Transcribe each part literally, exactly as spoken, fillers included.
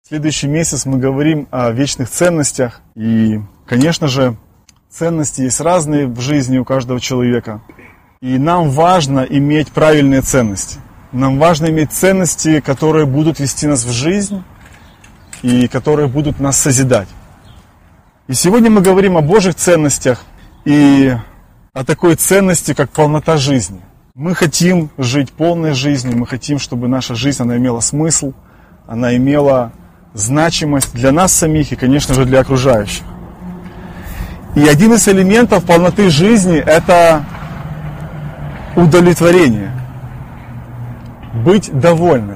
Следующий месяц мы говорим о вечных ценностях. И, конечно же, ценности есть разные в жизни у каждого человека. И нам важно иметь правильные ценности. Нам важно иметь ценности, которые будут вести нас в жизнь и которые будут нас созидать. И сегодня мы говорим о Божьих ценностях и о такой ценности, как полнота жизни. Мы хотим жить полной жизнью, мы хотим, чтобы наша жизнь она имела смысл, она имела значимость для нас самих и, конечно же, для окружающих. И один из элементов полноты жизни – это удовлетворение, быть довольным.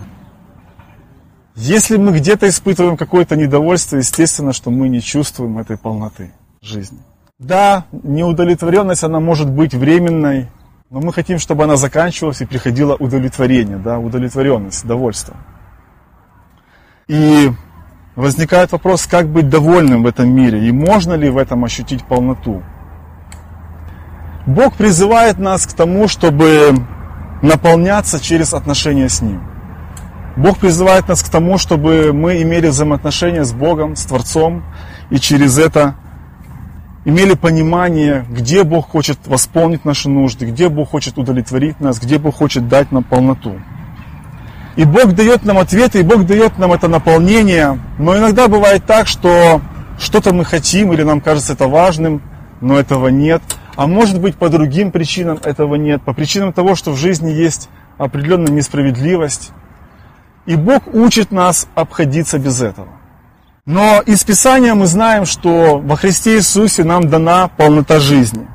Если мы где-то испытываем какое-то недовольство, естественно, что мы не чувствуем этой полноты жизни. Да, неудовлетворенность, она может быть временной, но мы хотим, чтобы она заканчивалась и приходило удовлетворение, да, удовлетворенность, довольство. И возникает вопрос, как быть довольным в этом мире, и можно ли в этом ощутить полноту. Бог призывает нас к тому, чтобы наполняться через отношения с Ним. Бог призывает нас к тому, чтобы мы имели взаимоотношения с Богом, с Творцом, и через это имели понимание, где Бог хочет восполнить наши нужды, где Бог хочет удовлетворить нас, где Бог хочет дать нам полноту. И Бог дает нам ответы, и Бог дает нам это наполнение, но иногда бывает так, что что-то мы хотим, или нам кажется это важным, но этого нет. А может быть, по другим причинам этого нет, по причинам того, что в жизни есть определенная несправедливость. И Бог учит нас обходиться без этого. Но из Писания мы знаем, что во Христе Иисусе нам дана полнота жизни.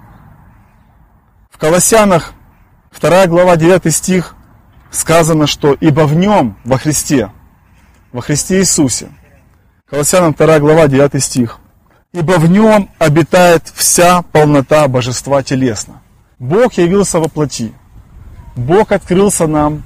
В Колоссянах вторая глава, девятый стих сказано, что «Ибо в Нем, во Христе, во Христе Иисусе». Колоссянам вторая глава, девятый стих. «Ибо в Нем обитает вся полнота Божества телесно». Бог явился во плоти. Бог открылся нам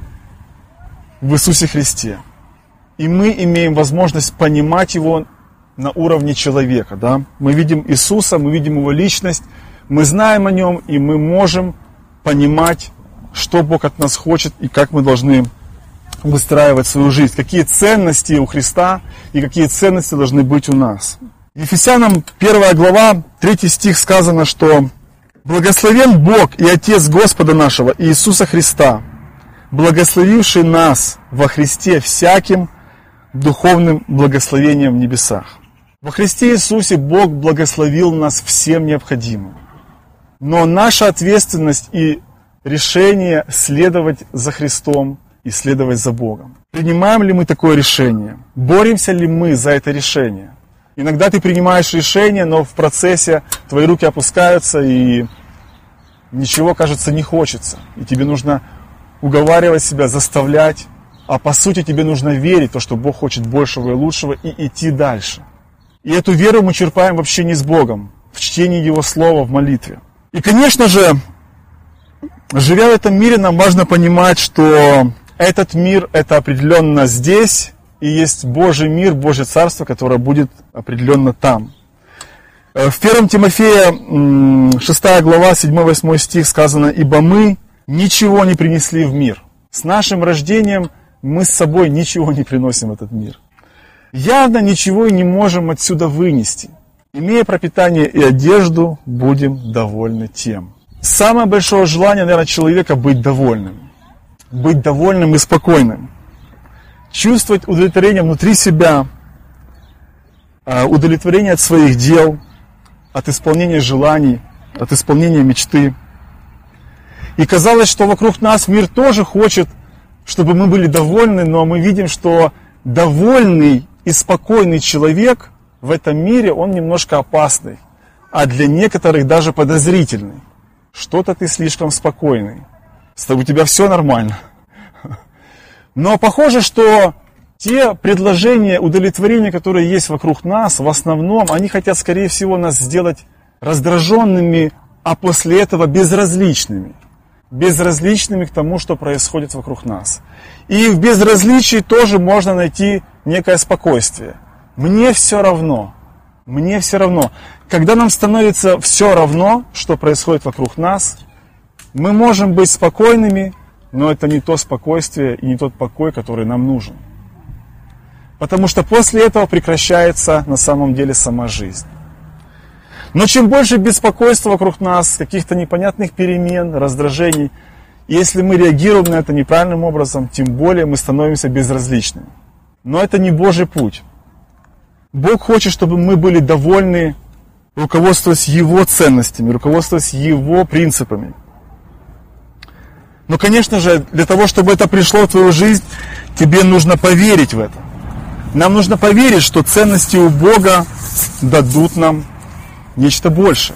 в Иисусе Христе. И мы имеем возможность понимать Его на уровне человека. Да? Мы видим Иисуса, мы видим Его личность, мы знаем о Нем, и мы можем понимать, что Бог от нас хочет и как мы должны выстраивать свою жизнь. Какие ценности у Христа и какие ценности должны быть у нас. Ефесянам первая глава, третий стих сказано, что «Благословен Бог и Отец Господа нашего Иисуса Христа, благословивший нас во Христе всяким духовным благословением в небесах». Во Христе Иисусе Бог благословил нас всем необходимым. Но наша ответственность и решение следовать за Христом и следовать за Богом. Принимаем ли мы такое решение? Боремся ли мы за это решение? Иногда ты принимаешь решение, но в процессе твои руки опускаются и ничего, кажется, не хочется. И тебе нужно уговаривать себя, заставлять. А по сути тебе нужно верить в то, что Бог хочет большего и лучшего, и идти дальше. И эту веру мы черпаем в общении с Богом, в чтении Его Слова, в молитве. И, конечно же, живя в этом мире, нам важно понимать, что этот мир – это определенно здесь, и есть Божий мир, Божье Царство, которое будет определенно там. В первом Тимофея, шестая глава, седьмой-восьмой стих сказано: «Ибо мы ничего не принесли в мир». С нашим рождением мы с собой ничего не приносим в этот мир. Явно ничего и не можем отсюда вынести. Имея пропитание и одежду, будем довольны тем. Самое большое желание, наверное, человека быть довольным. Быть довольным и спокойным. Чувствовать удовлетворение внутри себя, удовлетворение от своих дел, от исполнения желаний, от исполнения мечты. И казалось, что вокруг нас мир тоже хочет, чтобы мы были довольны, но мы видим, что довольный и спокойный человек в этом мире, он немножко опасный, а для некоторых даже подозрительный. Что-то ты слишком спокойный, у тебя все нормально. Но похоже, что те предложения удовлетворения, которые есть вокруг нас, в основном, они хотят, скорее всего, нас сделать раздраженными, а после этого безразличными. Безразличными к тому, что происходит вокруг нас. И в безразличии тоже можно найти некое спокойствие. Мне все равно. Мне все равно. Когда нам становится все равно, что происходит вокруг нас, мы можем быть спокойными, но это не то спокойствие и не тот покой, который нам нужен. Потому что после этого прекращается на самом деле сама жизнь. Но чем больше беспокойства вокруг нас, каких-то непонятных перемен, раздражений, если мы реагируем на это неправильным образом, тем более мы становимся безразличными. Но это не Божий путь. Бог хочет, чтобы мы были довольны, руководствуясь Его ценностями, руководствуясь Его принципами. Но, конечно же, для того, чтобы это пришло в твою жизнь, тебе нужно поверить в это. Нам нужно поверить, что ценности у Бога дадут нам нечто большее.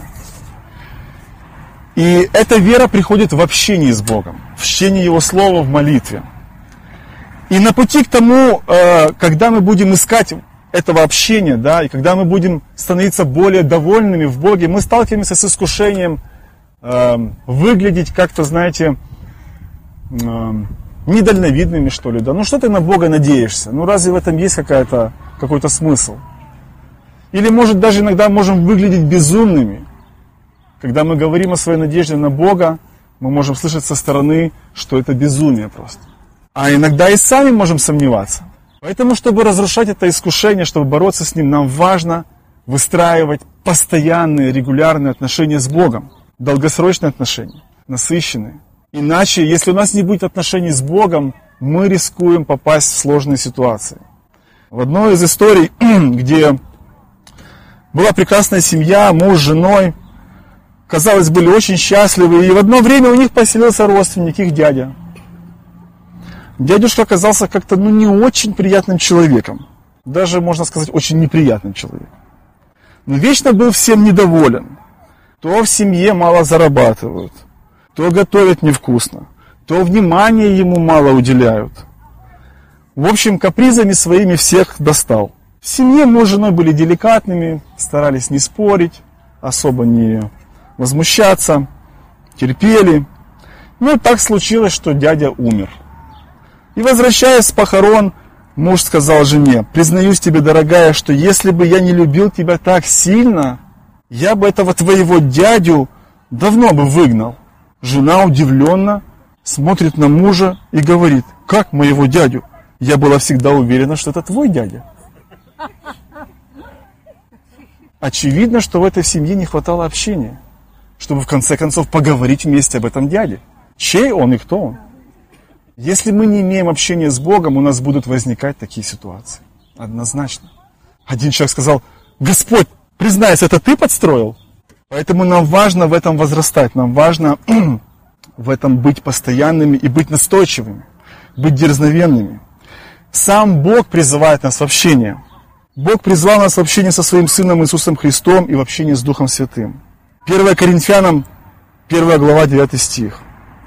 И эта вера приходит в общении с Богом, в чтении Его Слова, в молитве. И на пути к тому, когда мы будем искать этого общения, да, и когда мы будем становиться более довольными в Боге, мы сталкиваемся с искушением выглядеть как-то, знаете, недальновидными, что ли, да. Ну что ты на Бога надеешься? Ну разве в этом есть какая-то, какой-то смысл? Или, может, даже иногда можем выглядеть безумными. Когда мы говорим о своей надежде на Бога, мы можем слышать со стороны, что это безумие просто. А иногда и сами можем сомневаться. Поэтому, чтобы разрушать это искушение, чтобы бороться с ним, нам важно выстраивать постоянные, регулярные отношения с Богом. Долгосрочные отношения, насыщенные. Иначе, если у нас не будет отношений с Богом, мы рискуем попасть в сложные ситуации. В одной из историй, где была прекрасная семья, муж с женой, казалось, были очень счастливы, и в одно время у них поселился родственник, их дядя. Дядюшка оказался как-то ну, не очень приятным человеком, даже, можно сказать, очень неприятным человеком. Но вечно был всем недоволен. То в семье мало зарабатывают, то готовят невкусно, то внимания ему мало уделяют. В общем, капризами своими всех достал. В семье муж с женой были деликатными, старались не спорить, особо не возмущаться, терпели. Но так случилось, что дядя умер. И возвращаясь с похорон, муж сказал жене: «Признаюсь тебе, дорогая, что если бы я не любил тебя так сильно, я бы этого твоего дядю давно бы выгнал». Жена удивленно смотрит на мужа и говорит: «Как моего дядю? Я была всегда уверена, что это твой дядя». Очевидно, что в этой семье не хватало общения, чтобы в конце концов поговорить вместе об этом дяде. Чей он и кто он? Если мы не имеем общения с Богом, у нас будут возникать такие ситуации. Однозначно. Один человек сказал: «Господь, признайся, это ты подстроил?» Поэтому нам важно в этом возрастать, нам важно в этом быть постоянными и быть настойчивыми, быть дерзновенными. Сам Бог призывает нас в общение. Бог призвал нас в общение со Своим Сыном Иисусом Христом и в общении с Духом Святым. первое Коринфянам, первая глава, девятый стих.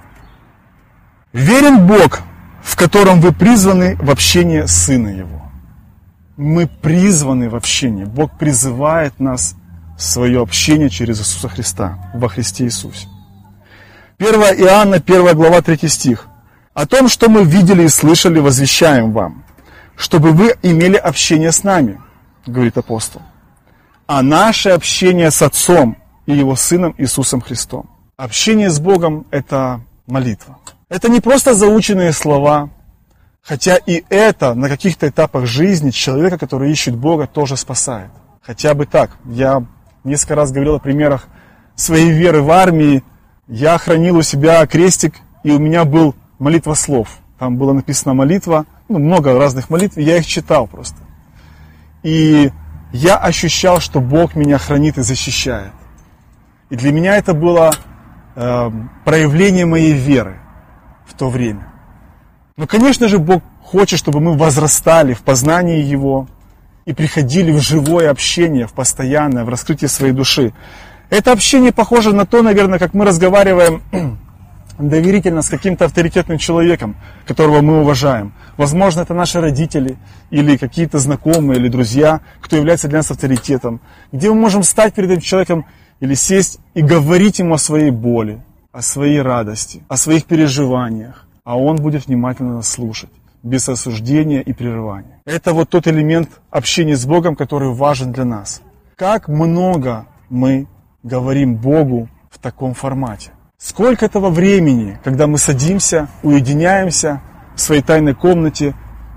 «Верен Бог, в котором вы призваны в общение Сына Его». Мы призваны в общение. Бог призывает нас в свое общение через Иисуса Христа, во Христе Иисусе. первое Иоанна, первая глава, третий стих. «О том, что мы видели и слышали, возвещаем вам, чтобы вы имели общение с нами», говорит апостол. «А наше общение с Отцом и Его Сыном Иисусом Христом». Общение с Богом – это молитва. Это не просто заученные слова, хотя и это на каких-то этапах жизни человека, который ищет Бога, тоже спасает. Хотя бы так. Я несколько раз говорил о примерах своей веры в армии. Я хранил у себя крестик, и у меня был молитва слов. Там было написано молитва, ну, много разных молитв, и я их читал просто. И я ощущал, что Бог меня хранит и защищает. И для меня это было э, проявление моей веры в то время. Но, конечно же, Бог хочет, чтобы мы возрастали в познании Его и приходили в живое общение, в постоянное, в раскрытие своей души. Это общение похоже на то, наверное, как мы разговариваем доверительно с каким-то авторитетным человеком, которого мы уважаем. Возможно, это наши родители или какие-то знакомые или друзья, кто является для нас авторитетом, где мы можем стать перед этим человеком или сесть и говорить ему о своей боли, о своей радости, о своих переживаниях, а он будет внимательно нас слушать, без осуждения и прерывания. Это вот тот элемент общения с Богом, который важен для нас. Как много мы говорим Богу в таком формате. Сколько этого времени, когда мы садимся, уединяемся в своей тайной комнате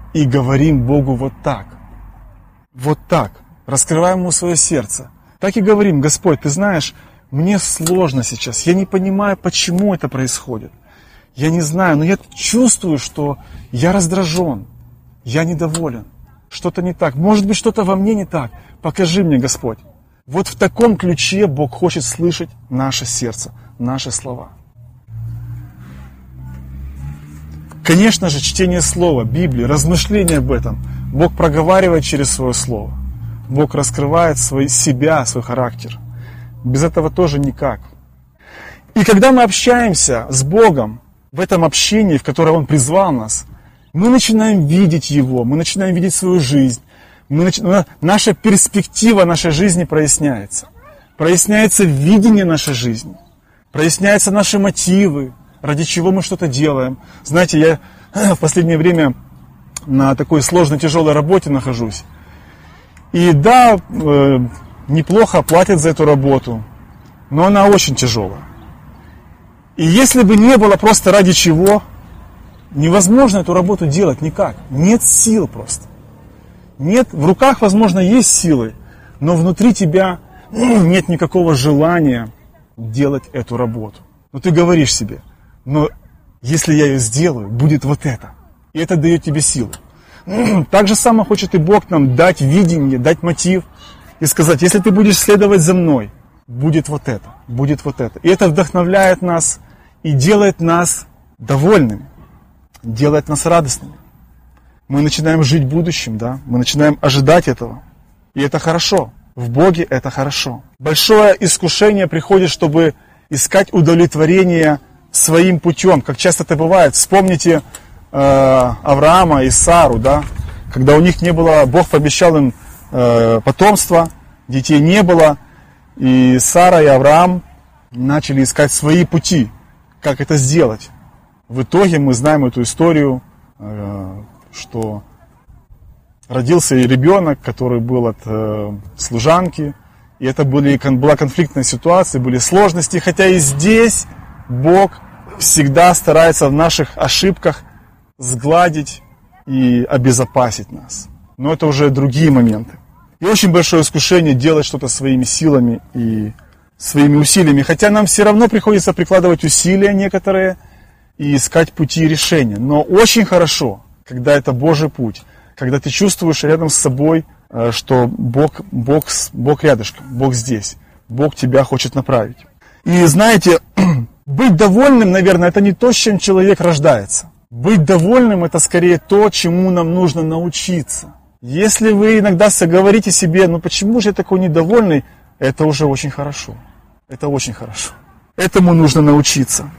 и говорим Богу вот так. Вот так. Раскрываем Ему свое сердце. Так и говорим: Господь, Ты знаешь, мне сложно сейчас. Я не понимаю, почему это происходит. Я не знаю, но я чувствую, что я раздражен. Я недоволен. Что-то не так. Может быть, что-то во мне не так. Покажи мне, Господь. Вот в таком ключе Бог хочет слышать наше сердце, наши слова. Конечно же, чтение Слова, Библии, размышления об этом Бог проговаривает через Свое Слово. Бог раскрывает свой, себя, свой характер. Без этого тоже никак. И когда мы общаемся с Богом, в этом общении, в которое Он призвал нас, мы начинаем видеть Его, мы начинаем видеть свою жизнь. Мы нач... Наша перспектива нашей жизни проясняется. Проясняется видение нашей жизни. Проясняются наши мотивы, ради чего мы что-то делаем. Знаете, я в последнее время на такой сложной, тяжелой работе нахожусь. И да, э, неплохо платят за эту работу, но она очень тяжелая. И если бы не было просто ради чего, невозможно эту работу делать никак. Нет сил просто. Нет, в руках, возможно, есть силы, но внутри тебя нет никакого желания делать эту работу. Но ты говоришь себе: но если я ее сделаю, будет вот это. И это дает тебе силу. Так же самое хочет и Бог нам дать видение, дать мотив и сказать: если ты будешь следовать за мной, будет вот это, будет вот это. И это вдохновляет нас и делает нас довольными, делает нас радостными. Мы начинаем жить будущим, да? Мы начинаем ожидать этого. И это хорошо. В Боге это хорошо. Большое искушение приходит, чтобы искать удовлетворение своим путем, как часто это бывает. Вспомните э, Авраама и Сару, да? Когда у них не было, Бог пообещал им э, потомство, детей не было, и Сара и Авраам начали искать свои пути, как это сделать. В итоге мы знаем эту историю, э, что родился и ребенок, который был от э, служанки, и это были, была конфликтная ситуация, были сложности, хотя и здесь Бог всегда старается в наших ошибках сгладить и обезопасить нас. Но это уже другие моменты. И очень большое искушение делать что-то своими силами и своими усилиями, хотя нам все равно приходится прикладывать усилия некоторые и искать пути решения. Но очень хорошо, когда это Божий путь, когда ты чувствуешь рядом с собой, что Бог, Бог, Бог рядышком, Бог здесь, Бог тебя хочет направить. И знаете, быть довольным, наверное, это не то, с чем человек рождается. Быть довольным — это скорее то, чему нам нужно научиться. Если вы иногда говорите себе: ну почему же я такой недовольный, это уже очень хорошо. Это очень хорошо. Этому нужно научиться.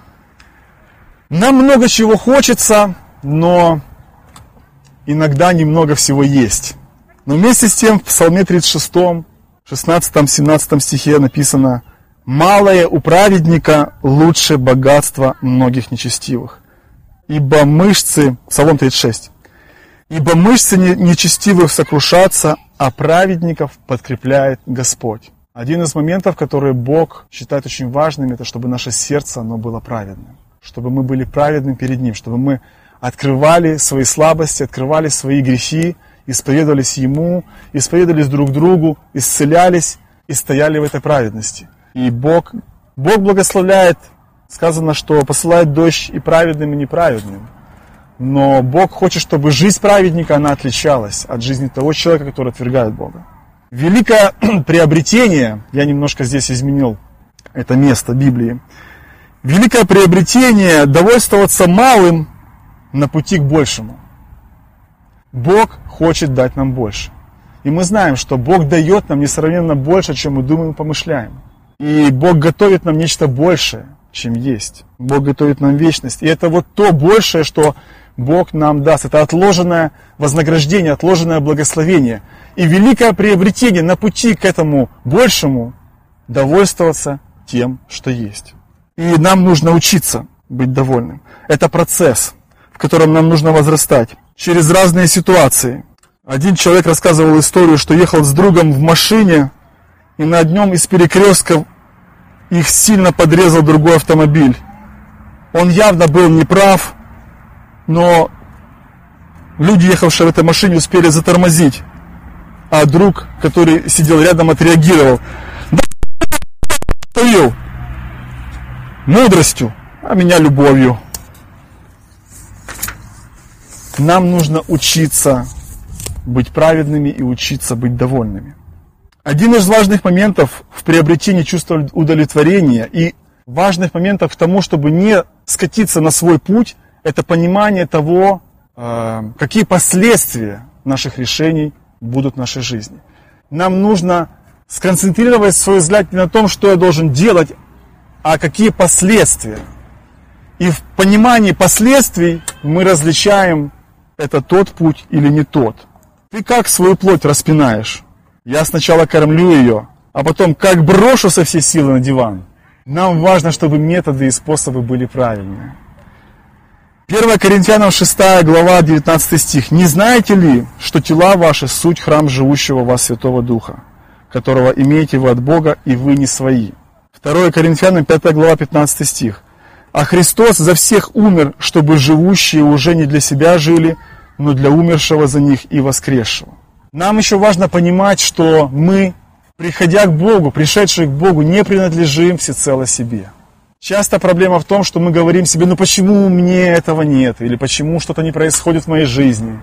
Нам много чего хочется, но иногда немного всего есть. Но вместе с тем в Псалме тридцать шестом, шестнадцатом-семнадцатом стихе написано: «Малое у праведника лучше богатства многих нечестивых, ибо мышцы...» Псалом тридцать шесть. «Ибо мышцы нечестивых сокрушатся, а праведников подкрепляет Господь». Один из моментов, которые Бог считает очень важным, это чтобы наше сердце, оно было праведным. Чтобы мы были праведны перед Ним, чтобы мы открывали свои слабости, открывали свои грехи, исповедовались Ему, исповедовались друг другу, исцелялись и стояли в этой праведности. И Бог, Бог благословляет, сказано, что посылает дождь и праведным, и неправедным. Но Бог хочет, чтобы жизнь праведника, она отличалась от жизни того человека, который отвергает Бога. Великое приобретение, я немножко здесь изменил это место Библии, великое приобретение — довольствоваться малым на пути к большему. Бог хочет дать нам больше. И мы знаем, что Бог дает нам несравненно больше, чем мы думаем и помышляем. И Бог готовит нам нечто большее, чем есть. Бог готовит нам вечность. И это вот то большее, что Бог нам даст. Это отложенное вознаграждение, отложенное благословение. И великое приобретение на пути к этому большему — довольствоваться тем, что есть. И нам нужно учиться быть довольным. Это процесс, в котором нам нужно возрастать через разные ситуации. Один человек рассказывал историю, что ехал с другом в машине, и на одном из перекрестков их сильно подрезал другой автомобиль. Он явно был неправ, но люди, ехавшие в этой машине, успели затормозить, а друг, который сидел рядом, отреагировал. Да, мудростью, а меня любовью. Нам нужно учиться быть праведными и учиться быть довольными. Один из важных моментов в приобретении чувства удовлетворения и важных моментов к тому, чтобы не скатиться на свой путь, это понимание того, какие последствия наших решений будут в нашей жизни. Нам нужно сконцентрировать свой взгляд не на том, что я должен делать, а какие последствия. И в понимании последствий мы различаем, это тот путь или не тот. Ты как свою плоть распинаешь? Я сначала кормлю ее, а потом как брошу со всей силы на диван. Нам важно, чтобы методы и способы были правильные. первое Коринфянам шестая глава, девятнадцатый стих. «Не знаете ли, что тела ваши суть храм живущего в вас Святого Духа, которого имеете вы от Бога, и вы не свои?» второе Коринфянам пятая глава, пятнадцатый стих. «А Христос за всех умер, чтобы живущие уже не для себя жили, но для умершего за них и воскресшего». Нам еще важно понимать, что мы, приходя к Богу, пришедшие к Богу, не принадлежим всецело себе. Часто проблема в том, что мы говорим себе, ну почему мне этого нет, или почему что-то не происходит в моей жизни.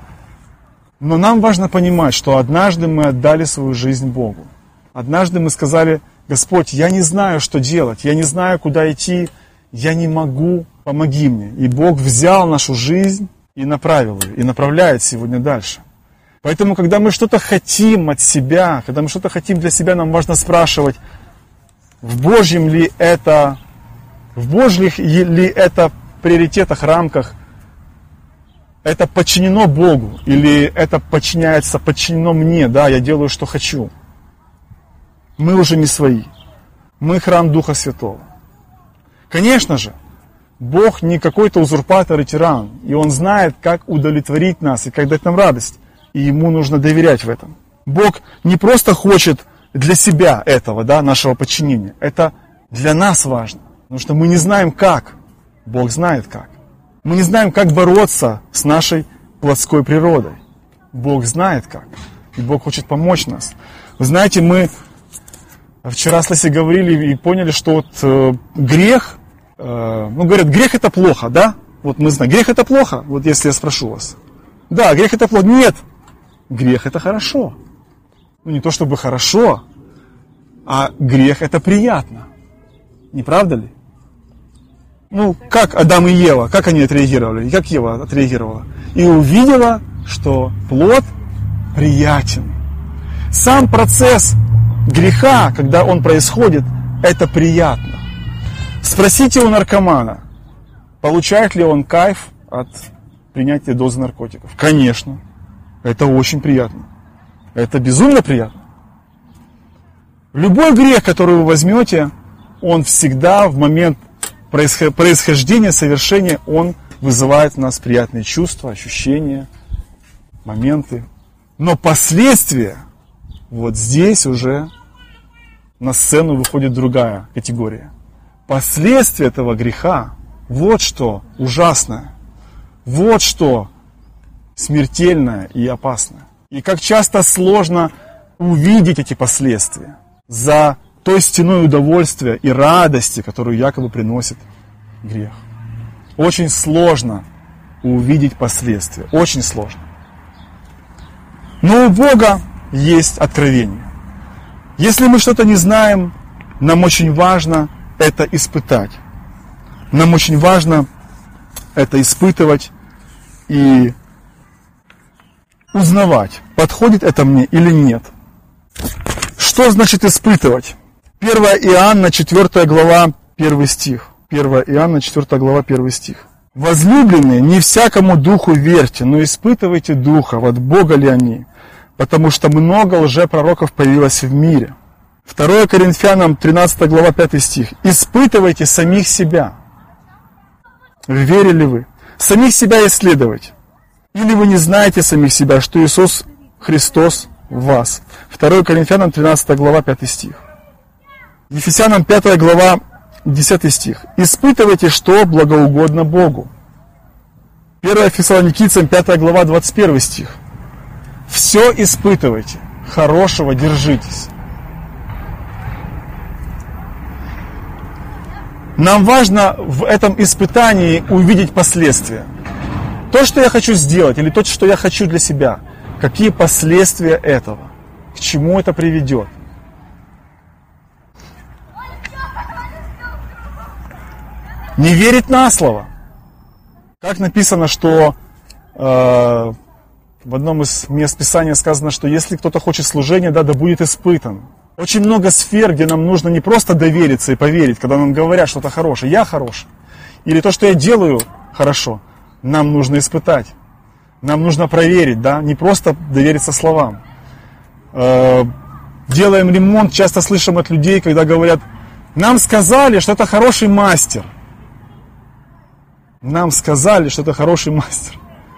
Но нам важно понимать, что однажды мы отдали свою жизнь Богу. Однажды мы сказали: Господь, я не знаю, что делать, я не знаю, куда идти, я не могу, помоги мне. И Бог взял нашу жизнь и направил ее, и направляет сегодня дальше. Поэтому, когда мы что-то хотим от себя, когда мы что-то хотим для себя, нам важно спрашивать, в Божьем ли это, в Божьих ли это приоритетах, рамках, это подчинено Богу, или это подчиняется, подчинено мне, да, я делаю, что хочу. Мы уже не свои, мы храм Духа Святого. Конечно же, Бог не какой-то узурпатор и тиран, и Он знает, как удовлетворить нас и как дать нам радость, и Ему нужно доверять в этом. Бог не просто хочет для себя этого, да, нашего подчинения, это для нас важно, потому что мы не знаем как, Бог знает как. Мы не знаем, как бороться с нашей плотской природой, Бог знает как, и Бог хочет помочь нас. Вы знаете, мы вчера с Лесей говорили и поняли, что вот э, грех, э, ну говорят, грех это плохо, да? Вот мы знаем, грех это плохо, вот если я спрошу вас. Да, грех это плохо. Нет, грех это хорошо. Ну не то чтобы хорошо, а грех это приятно. Не правда ли? Ну, как Адам и Ева, как они отреагировали, и как Ева отреагировала? И увидела, что плод приятен. Сам процесс греха, когда он происходит, это приятно. Спросите у наркомана, получает ли он кайф от принятия дозы наркотиков. Конечно, это очень приятно. Это безумно приятно. Любой грех, который вы возьмете, он всегда в момент происхождения, совершения, он вызывает в нас приятные чувства, ощущения, моменты. Но последствия, вот здесь уже на сцену выходит другая категория. Последствия этого греха, вот что ужасное, вот что смертельное и опасное. И как часто сложно увидеть эти последствия за той стеной удовольствия и радости, которую якобы приносит грех. Очень сложно увидеть последствия, очень сложно. Но у Бога есть откровение. Если мы что-то не знаем, нам очень важно это испытать. Нам очень важно это испытывать и узнавать, подходит это мне или нет. Что значит испытывать? первое Иоанна, четвёртая глава, первый стих. первое Иоанна, четвёртая глава, первый стих. «Возлюбленные, не всякому духу верьте, но испытывайте духов, от Бога ли они, потому что много лжепророков появилось в мире». второе Коринфянам, тринадцатая глава, пятый стих. «Испытывайте самих себя. Верили вы? Самих себя исследовать. Или вы не знаете самих себя, что Иисус Христос в вас?» второе Коринфянам, тринадцатая глава, пятый стих. Ефесянам, пятая глава, десятый стих. «Испытывайте, что благоугодно Богу». первое Фессалоникийцам, пятая глава, двадцать первый стих. «Все испытывайте, хорошего держитесь». Нам важно в этом испытании увидеть последствия. То, что я хочу сделать, или то, что я хочу для себя, какие последствия этого, к чему это приведет. Не верить на слово. Как написано, что э, в одном из мест Писания сказано, что если кто-то хочет служения, да, да будет испытан. Очень много сфер, где нам нужно не просто довериться и поверить, когда нам говорят что-то хорошее, я хорош, или то, что я делаю хорошо, нам нужно испытать, нам нужно проверить, да, не просто довериться словам. Э, делаем ремонт, часто слышим от людей, когда говорят, нам сказали, что это хороший мастер. Нам сказали, что это хороший мастер.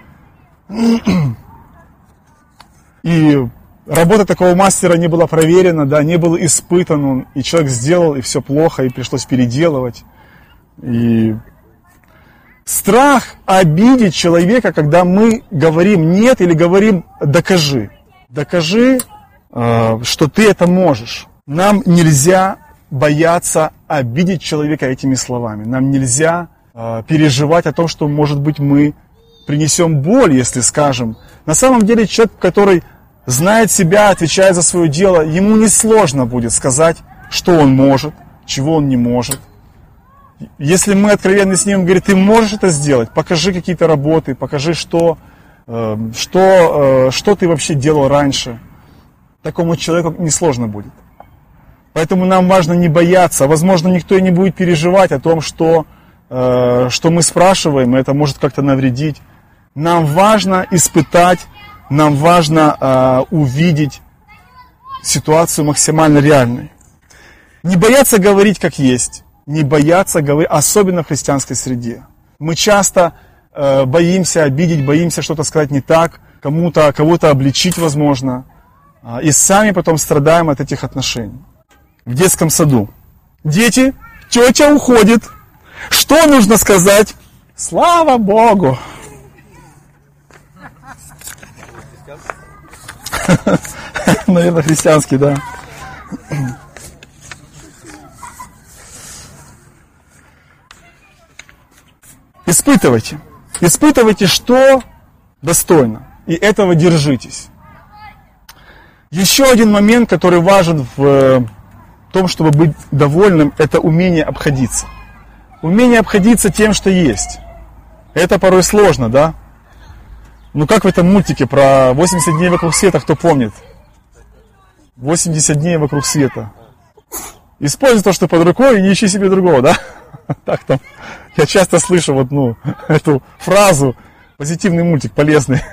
И работа такого мастера не была проверена, да, не был испытан он, и человек сделал, и все плохо, и пришлось переделывать. И страх обидеть человека, когда мы говорим нет или говорим докажи. Докажи, что ты это можешь. Нам нельзя бояться обидеть человека этими словами. Нам нельзя переживать о том, что, может быть, мы принесем боль, если скажем. На самом деле человек, который знает себя, отвечает за свое дело, ему несложно будет сказать, что он может, чего он не может. Если мы откровенны с ним, говорит, ты можешь это сделать, покажи какие-то работы, покажи, что, что, что ты вообще делал раньше. Такому человеку несложно будет. Поэтому нам важно не бояться. Возможно, никто и не будет переживать о том, что, что мы спрашиваем, и это может как-то навредить. Нам важно испытать, нам важно э, увидеть ситуацию максимально реальной. Не бояться говорить как есть, не бояться говорить, особенно в христианской среде. Мы часто э, боимся обидеть, боимся что-то сказать не так, кому-то, кого-то обличить возможно, э, и сами потом страдаем от этих отношений. В детском саду. Дети, тетя уходит. Что нужно сказать? Слава Богу! Наверное, христианский, да. Испытывайте. Испытывайте, что достойно. И этого держитесь. Еще один момент, который важен в том, чтобы быть довольным, это умение обходиться. Умение обходиться тем, что есть. Это порой сложно, да? Ну как в этом мультике про восемьдесят дней вокруг света, кто помнит? восемьдесят дней вокруг света. Используй то, что под рукой, и не ищи себе другого, да? Так там. Я часто слышу вот, ну, эту фразу. Позитивный мультик, полезный.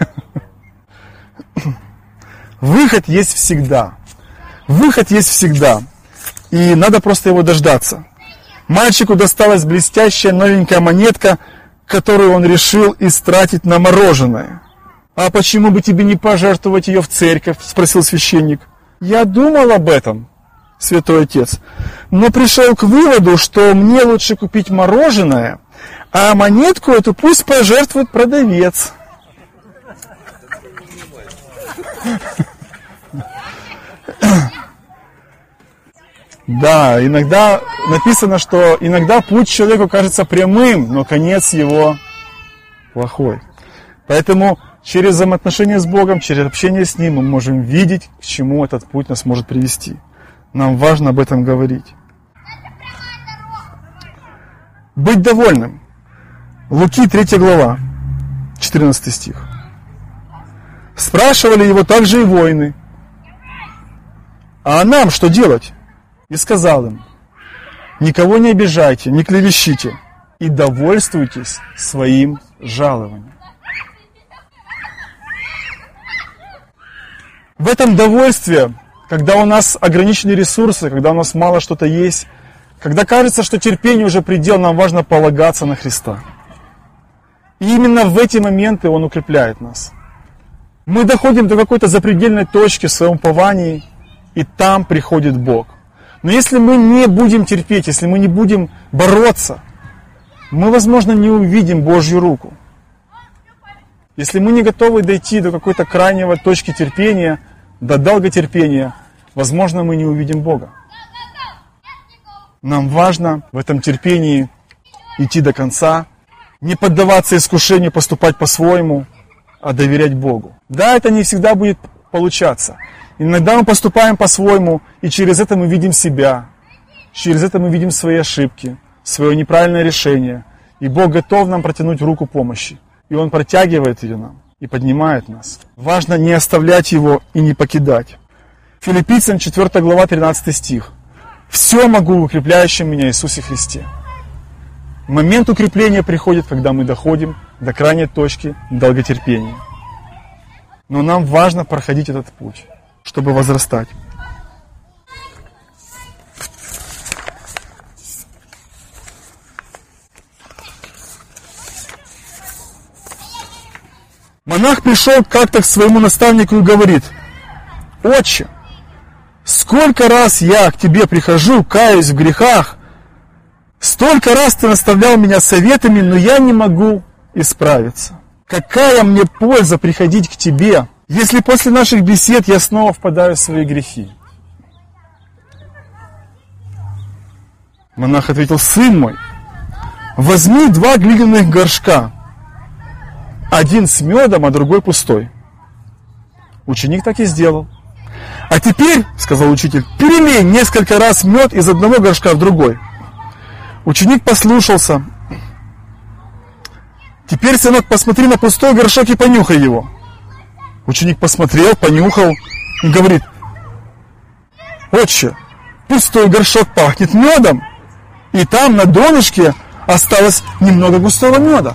Выход есть всегда. Выход есть всегда. И надо просто его дождаться. Мальчику досталась блестящая новенькая монетка, которую он решил истратить на мороженое. «А почему бы тебе не пожертвовать ее в церковь?» – спросил священник. «Я думал об этом, святой отец, но пришел к выводу, что мне лучше купить мороженое, а монетку эту пусть пожертвует продавец». Да, иногда написано, что иногда путь человеку кажется прямым, но конец его плохой. Поэтому через взаимоотношения с Богом, через общение с Ним мы можем видеть, к чему этот путь нас может привести. Нам важно об этом говорить. Быть довольным. Луки, третья глава, четырнадцатый стих. Спрашивали его также и воины. А нам что делать? И сказал им: никого не обижайте, не клевещите, и довольствуйтесь своим жалованием. В этом довольстве, когда у нас ограничены ресурсы, когда у нас мало что-то есть, когда кажется, что терпение уже предел, нам важно полагаться на Христа. И именно в эти моменты Он укрепляет нас. Мы доходим до какой-то запредельной точки в своем уповании, и там приходит Бог. Но если мы не будем терпеть, если мы не будем бороться, мы, возможно, не увидим Божью руку. Если мы не готовы дойти до какой-то крайнего точки терпения, до долготерпения, возможно, мы не увидим Бога. Нам важно в этом терпении идти до конца, не поддаваться искушению поступать по-своему, а доверять Богу. Да, это не всегда будет получаться. Иногда мы поступаем по-своему, и через это мы видим себя, через это мы видим свои ошибки, свое неправильное решение. И Бог готов нам протянуть руку помощи. И Он протягивает ее нам и поднимает нас. Важно не оставлять Его и не покидать. Филиппийцам четвёртая глава, тринадцатый стих. «Все могу в укрепляющем меня Иисусе Христе». Момент укрепления приходит, когда мы доходим до крайней точки долготерпения. Но нам важно проходить этот путь, чтобы возрастать. Монах пришел как-то к своему наставнику и говорит: «Отче, сколько раз я к тебе прихожу, каюсь в грехах, столько раз ты наставлял меня советами, но я не могу исправиться. Какая мне польза приходить к тебе, если после наших бесед я снова впадаю в свои грехи?» Монах ответил: «Сын мой, возьми два глиняных горшка, один с медом, а другой пустой». Ученик так и сделал. «А теперь, — сказал учитель, — перелей несколько раз мед из одного горшка в другой». Ученик послушался. «Теперь, сынок, посмотри на пустой горшок и понюхай его». Ученик посмотрел, понюхал и говорит: «Отче, пустой горшок пахнет медом, и там на донышке осталось немного густого меда».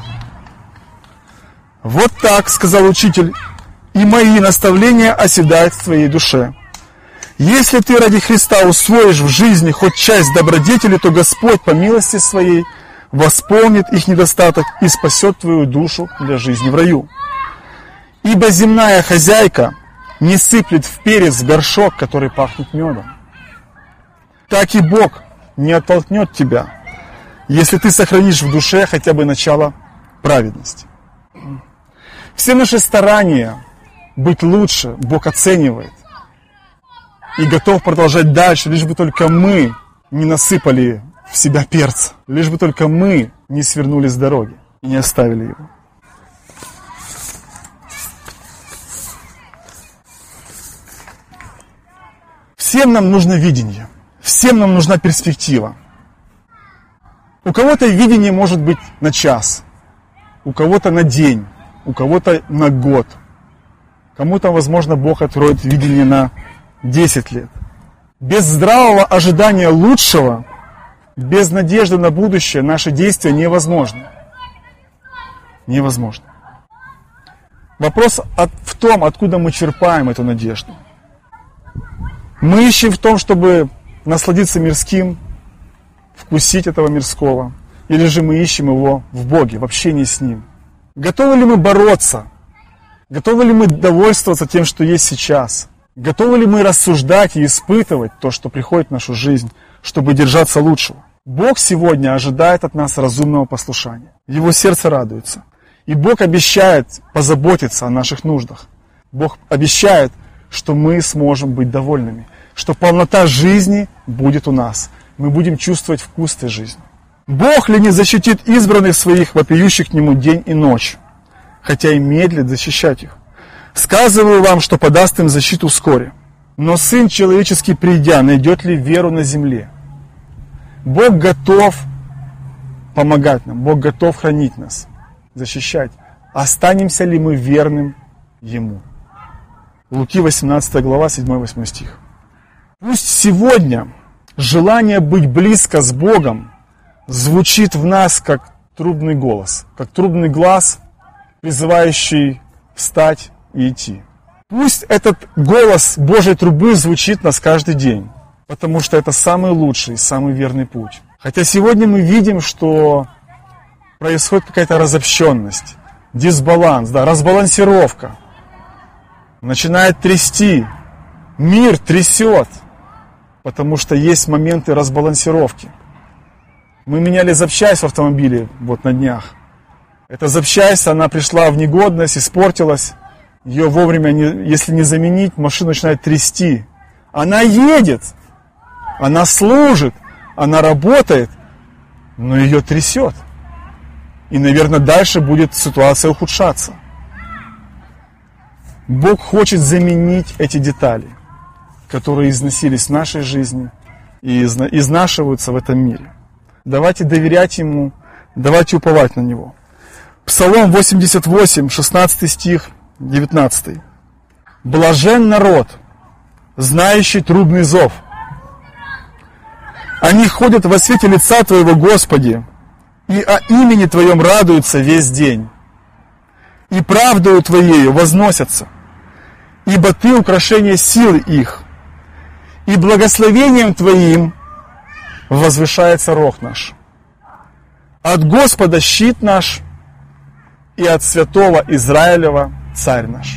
«Вот так, — сказал учитель, — и мои наставления оседают в твоей душе. Если ты ради Христа усвоишь в жизни хоть часть добродетели, то Господь по милости своей восполнит их недостаток и спасет твою душу для жизни в раю. Ибо земная хозяйка не сыплет в перец в горшок, который пахнет медом. Так и Бог не оттолкнет тебя, если ты сохранишь в душе хотя бы начало праведности». Все наши старания быть лучше Бог оценивает и готов продолжать дальше, лишь бы только мы не насыпали в себя перца, лишь бы только мы не свернули с дороги и не оставили его. Всем нам нужно видение, всем нам нужна перспектива. У кого-то видение может быть на час, у кого-то на день, у кого-то на год. Кому-то, возможно, Бог откроет видение на десять лет. Без здравого ожидания лучшего, без надежды на будущее наши действия невозможны. Невозможно. Вопрос от, в том, откуда мы черпаем эту надежду. Мы ищем в том, чтобы насладиться мирским, вкусить этого мирского, или же мы ищем его в Боге, в общении с Ним. Готовы ли мы бороться? Готовы ли мы довольствоваться тем, что есть сейчас? Готовы ли мы рассуждать и испытывать то, что приходит в нашу жизнь, чтобы держаться лучшего? Бог сегодня ожидает от нас разумного послушания. Его сердце радуется. И Бог обещает позаботиться о наших нуждах. Бог обещает, что мы сможем быть довольными, что полнота жизни будет у нас. Мы будем чувствовать вкус этой жизни. Бог ли не защитит избранных своих, вопиющих к Нему день и ночь, хотя и медлит защищать их? Сказываю вам, что подаст им защиту вскоре. Но Сын Человеческий, придя, найдет ли веру на земле? Бог готов помогать нам, Бог готов хранить нас, защищать. Останемся ли мы верным Ему? Луки восемнадцатая глава, седьмой-восьмой стих. Пусть сегодня желание быть близко с Богом звучит в нас как трубный голос, как трубный глас, призывающий встать и идти. Пусть этот голос Божьей трубы звучит в нас каждый день, потому что это самый лучший, самый верный путь. Хотя сегодня мы видим, что происходит какая-то разобщенность, дисбаланс, да, разбалансировка. Начинает трясти, мир трясет, потому что есть моменты разбалансировки. Мы меняли запчасть в автомобиле вот на днях. Эта запчасть, она пришла в негодность, испортилась. Ее вовремя, не, если не заменить, машина начинает трясти. Она едет, она служит, она работает, но ее трясет. И, наверное, дальше будет ситуация ухудшаться. Бог хочет заменить эти детали, которые износились в нашей жизни и изнашиваются в этом мире. Давайте доверять Ему, давайте уповать на Него. Псалом восемьдесят восемь, шестнадцатый стих, девятнадцатый. «Блажен народ, знающий трубный зов. Они ходят во свете лица Твоего, Господи, и о имени Твоем радуются весь день, и правдою Твоею возносятся, ибо Ты украшение сил их, и благословением Твоим возвышается рог наш. От Господа щит наш, и от святого Израилева царь наш».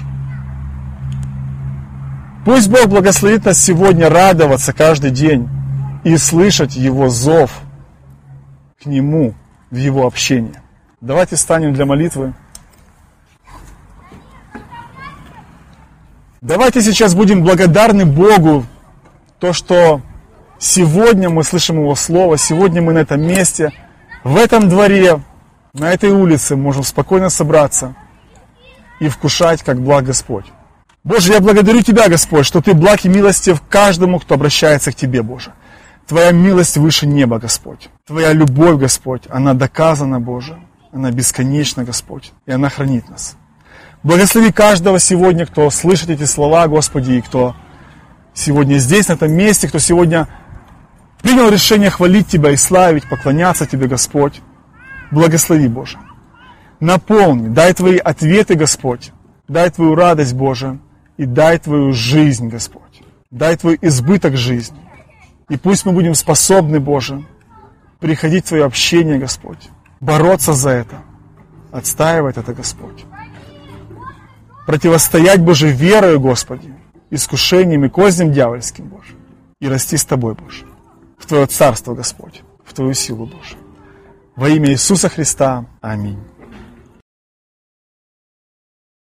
Пусть Бог благословит нас сегодня радоваться каждый день и слышать Его зов к Нему в Его общении. Давайте встанем для молитвы. Давайте сейчас будем благодарны Богу, то, что сегодня мы слышим Его Слово, сегодня мы на этом месте, в этом дворе, на этой улице можем спокойно собраться и вкушать, как благ Господь. Боже, я благодарю Тебя, Господь, что Ты благ и милостив каждому, кто обращается к Тебе, Боже. Твоя милость выше неба, Господь. Твоя любовь, Господь, она доказана, Боже. Она бесконечна, Господь, и она хранит нас. Благослови каждого сегодня, кто слышит эти слова, Господи, и кто сегодня здесь, на этом месте, кто сегодня принял решение хвалить Тебя и славить, поклоняться Тебе, Господь. Благослови, Боже. Наполни, дай Твои ответы, Господь. Дай Твою радость, Боже. И дай Твою жизнь, Господь. Дай Твой избыток жизни. И пусть мы будем способны, Боже, приходить в Твое общение, Господь. Бороться за это. Отстаивать это, Господь. Противостоять, Боже, верою, Господи, искушениям и козням дьявольским, Боже. И расти с Тобой, Боже. В Твое Царство, Господь. В Твою силу, Боже. Во имя Иисуса Христа. Аминь.